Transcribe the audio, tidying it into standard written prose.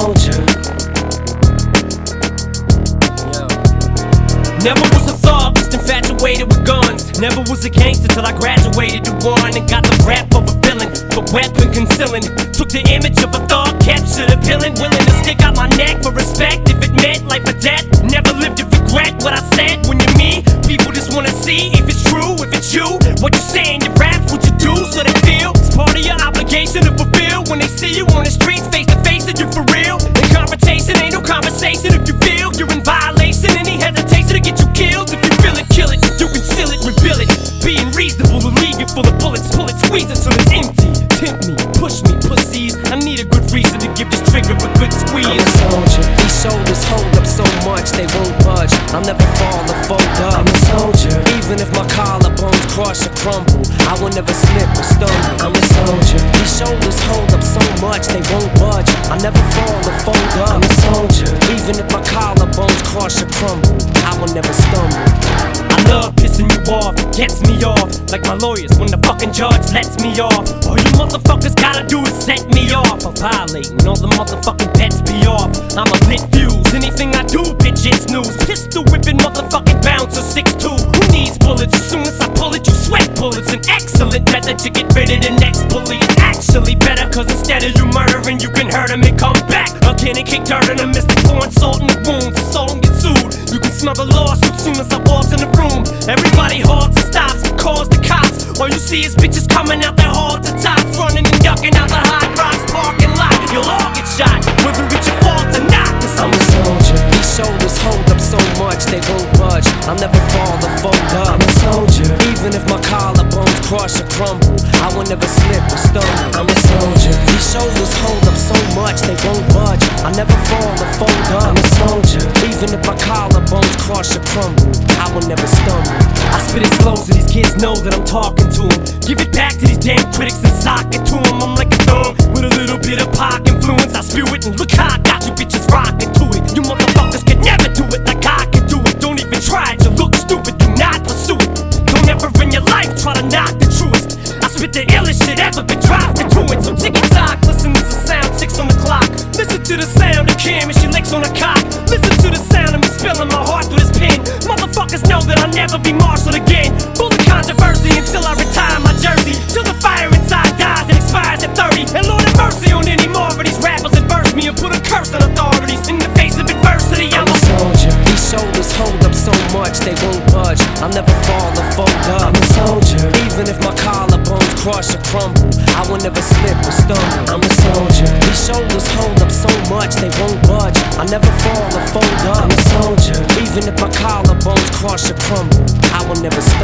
soldier. Never was a thug, just infatuated with guns. Never was a gangster till I graduated to one and got the rap of a villain, the weapon concealing. Took the image of a thug, captured a villain, willing to stick out my neck for respect if it meant life or death. Never lived to regret what I said. When you're me, people just wanna see if it's true, if it's you. What you say in your raps, what you do, so they feel it's part of your obligation to fulfill. When they see you on the streets, face to face, that you're for real. The confrontation ain't no conversation. If you feel you're in violation, any hesitation to get you killed. If you feel it, kill it. You conceal it, reveal it. Being reasonable to leave you full of bullets. Pull it, squeeze it till it's empty. Tempt me, push me, pussies. I need a good reason to give this trigger a good squeeze. I'm a soldier. These shoulders hold up so much they won't budge. I'll never fall or fold up. I'm a soldier. Even if my collarbones crush or crumble, I will never slip or stumble. I'm a soldier. These shoulders hold up so much they won't budge. I'll never fall or fold up. I'm a soldier. Even if my collarbones crush or crumble, I will never stumble. I love pissing you off, gets me off. Like my lawyers when the fucking judge lets me off. All you motherfuckers gotta do is set me off. I'm violating all the motherfucking pets be off. I'm a lit fuse, anything I do, bitch, it's news. Pistol whipping motherfucking bouncer 6'2". Who needs bullets? As soon as I pull it, you sweat bullets. An excellent method to get rid of the next bully. It's actually better, cause instead of you murdering, you can hurt him and come back again and kick dirt in him. Mr. Pouring salt in the wounds, the soul get sued. You can smell the lawsuit soon as I walk in the room. Everybody halts and stops and calls the cops. All you see is bitches coming out their hall to tops, running and ducking out the Hot Rocks parking lot. You'll all get shot, whether it's your fault or not. Cause I'm a soldier. These shoulders hold up so much they won't budge. I'll never fall or fold up. I'm a soldier. Even if my collarbones crush or crumble, I will never slip or stumble. I'm a soldier. These shoulders hold up so much they won't budge. I'll never fall or fold up. I'm a soldier. Even if my collarbones crush or crumble, I will never stumble. I spit it slow so these kids know that I'm talking to them. Give it back to these damn critics and sock it to them. I'm like a thumb with a little bit of pop influence. I spew it and look how I got you bitches rocking to it. You motherfuckers can never do it like I can do it. Don't even try it, you look stupid, do not pursue it. Don't ever in your life try to knock the truest. I spit the illest shit ever been dropped into it. So tick-tock, listen to the sound, 6 on the clock. Listen to the sound of Kim as she licks on the cock. Listen to the sound of me spilling my heart through this pen. Motherfuckers know that I'll never be marshaled again. Full of controversy until I retire my jersey. Till the fire inside dies and expires at 30. And Lord have mercy on any more of these rappers that verse me and put a curse on authorities. In the face of adversity, I'm a soldier. These shoulders hold up so much they won't budge. I'll never fall or fold up. I'm a soldier. Even if my collarbones crush or crumble, I will never slip or stumble. I'm a soldier. These shoulders hold up so much they won't budge. I'll never fall or fold up. I'm a soldier. Even if my collarbones crush or crumble, I will never slip.